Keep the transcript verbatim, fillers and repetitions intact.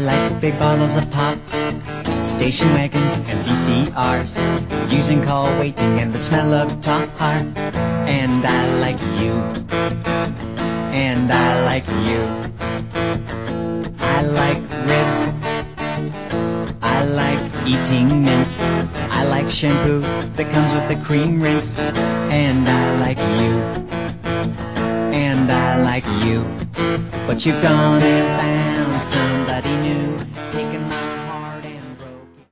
like big bottles of pop, station wagons and V C Rs, using call waiting and the smell of tar. And I like you, and I like you. I like ribs, I like eating mints, I like shampoo that comes with the cream rinse. And I like you, and I like you. But you've gone and found somebody